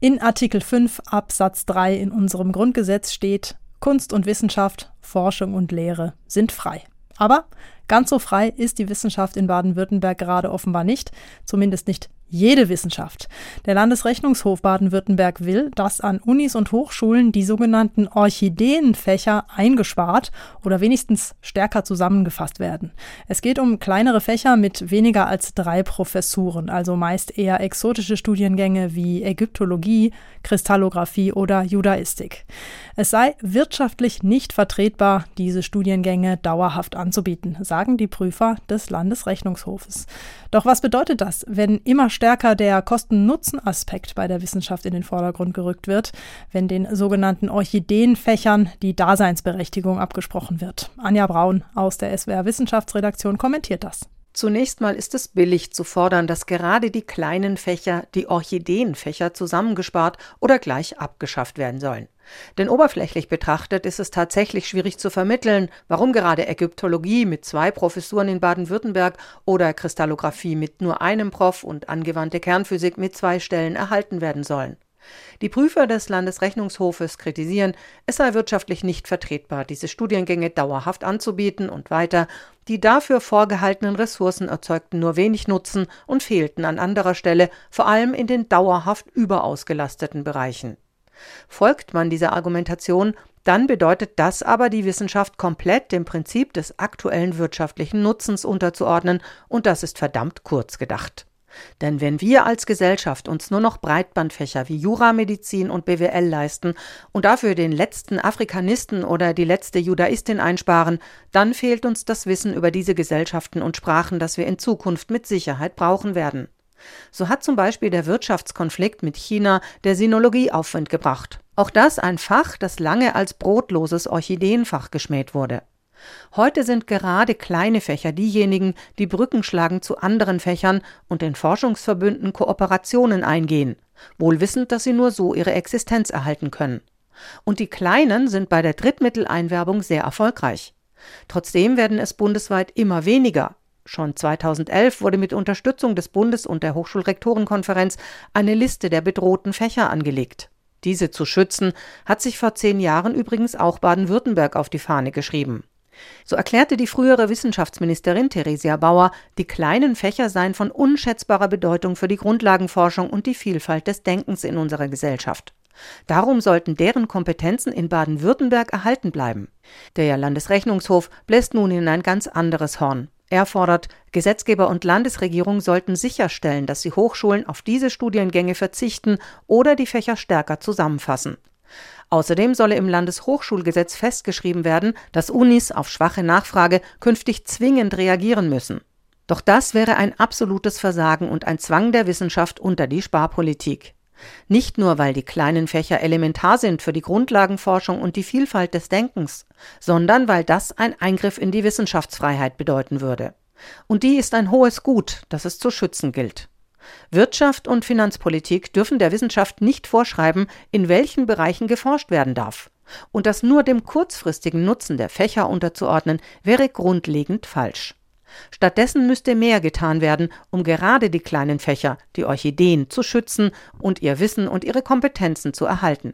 In Artikel 5 Absatz 3 in unserem Grundgesetz steht: Kunst und Wissenschaft, Forschung und Lehre sind frei. Aber ganz so frei ist die Wissenschaft in Baden-Württemberg gerade offenbar nicht, zumindest nicht jede Wissenschaft. Der Landesrechnungshof Baden-Württemberg will, dass an Unis und Hochschulen die sogenannten Orchideenfächer eingespart oder wenigstens stärker zusammengefasst werden. Es geht um kleinere Fächer mit weniger als 3 Professuren, also meist eher exotische Studiengänge wie Ägyptologie, Kristallographie oder Judaistik. Es sei wirtschaftlich nicht vertretbar, diese Studiengänge dauerhaft anzubieten, sagen die Prüfer des Landesrechnungshofes. Doch was bedeutet das, wenn immer stärker der Kosten-Nutzen-Aspekt bei der Wissenschaft in den Vordergrund gerückt wird, wenn den sogenannten Orchideenfächern die Daseinsberechtigung abgesprochen wird? Anja Braun aus der SWR Wissenschaftsredaktion kommentiert das. Zunächst mal ist es billig zu fordern, dass gerade die kleinen Fächer, die Orchideenfächer, zusammengespart oder gleich abgeschafft werden sollen. Denn oberflächlich betrachtet ist es tatsächlich schwierig zu vermitteln, warum gerade Ägyptologie mit 2 Professuren in Baden-Württemberg oder Kristallographie mit nur einem Prof und angewandte Kernphysik mit 2 Stellen erhalten werden sollen. Die Prüfer des Landesrechnungshofes kritisieren, es sei wirtschaftlich nicht vertretbar, diese Studiengänge dauerhaft anzubieten und weiter, die dafür vorgehaltenen Ressourcen erzeugten nur wenig Nutzen und fehlten an anderer Stelle, vor allem in den dauerhaft überausgelasteten Bereichen. Folgt man dieser Argumentation, dann bedeutet das aber, die Wissenschaft komplett dem Prinzip des aktuellen wirtschaftlichen Nutzens unterzuordnen, und das ist verdammt kurz gedacht. Denn wenn wir als Gesellschaft uns nur noch Breitbandfächer wie Jura, Medizin und BWL leisten und dafür den letzten Afrikanisten oder die letzte Judaistin einsparen, dann fehlt uns das Wissen über diese Gesellschaften und Sprachen, das wir in Zukunft mit Sicherheit brauchen werden. So hat zum Beispiel der Wirtschaftskonflikt mit China der Sinologie Aufwind gebracht. Auch das ein Fach, das lange als brotloses Orchideenfach geschmäht wurde. Heute sind gerade kleine Fächer diejenigen, die Brücken schlagen zu anderen Fächern und in Forschungsverbünden Kooperationen eingehen, wohl wissend, dass sie nur so ihre Existenz erhalten können. Und die Kleinen sind bei der Drittmitteleinwerbung sehr erfolgreich. Trotzdem werden es bundesweit immer weniger. Schon 2011 wurde mit Unterstützung des Bundes und der Hochschulrektorenkonferenz eine Liste der bedrohten Fächer angelegt. Diese zu schützen, hat sich vor 10 Jahren übrigens auch Baden-Württemberg auf die Fahne geschrieben. So erklärte die frühere Wissenschaftsministerin Theresia Bauer, die kleinen Fächer seien von unschätzbarer Bedeutung für die Grundlagenforschung und die Vielfalt des Denkens in unserer Gesellschaft. Darum sollten deren Kompetenzen in Baden-Württemberg erhalten bleiben. Der Landesrechnungshof bläst nun in ein ganz anderes Horn. Er fordert, Gesetzgeber und Landesregierung sollten sicherstellen, dass die Hochschulen auf diese Studiengänge verzichten oder die Fächer stärker zusammenfassen. Außerdem solle im Landeshochschulgesetz festgeschrieben werden, dass Unis auf schwache Nachfrage künftig zwingend reagieren müssen. Doch das wäre ein absolutes Versagen und ein Zwang der Wissenschaft unter die Sparpolitik. Nicht nur, weil die kleinen Fächer elementar sind für die Grundlagenforschung und die Vielfalt des Denkens, sondern weil das ein Eingriff in die Wissenschaftsfreiheit bedeuten würde. Und die ist ein hohes Gut, das es zu schützen gilt. Wirtschaft und Finanzpolitik dürfen der Wissenschaft nicht vorschreiben, in welchen Bereichen geforscht werden darf. Und das nur dem kurzfristigen Nutzen der Fächer unterzuordnen, wäre grundlegend falsch. Stattdessen müsste mehr getan werden, um gerade die kleinen Fächer, die Orchideen, zu schützen und ihr Wissen und ihre Kompetenzen zu erhalten.